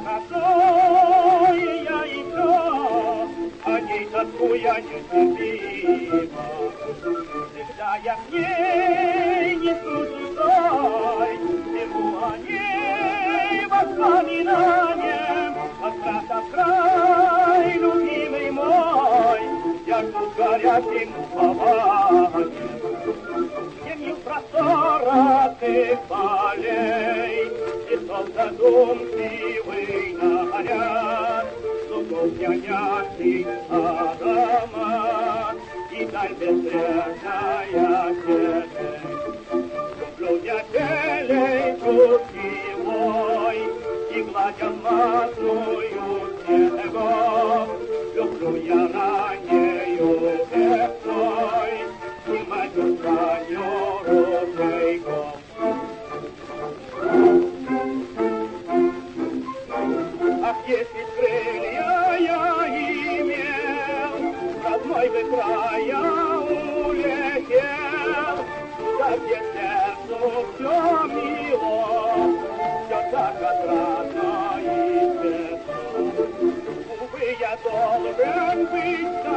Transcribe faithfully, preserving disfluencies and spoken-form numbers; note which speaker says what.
Speaker 1: родное я еще, о ней тоскуя нетерпимо. Всегда я к ней несу душой, бегу о ней воспоминанием, возврата в край, любимый мой, я жду с горячим упованием. Тенью просторных полей, лесов задумчивый наряд, лугов пьянящий аромат, и даль безбрежная тень. Люблю я телей чутьевой, и гладя матную снегов, люблю я раннею весной, и мою ранню ручейком. Ах, если б крылья я имел, родной бы края улетел, туда, где сердцу все мило, все так отрадно и светло. Увы, я должен быть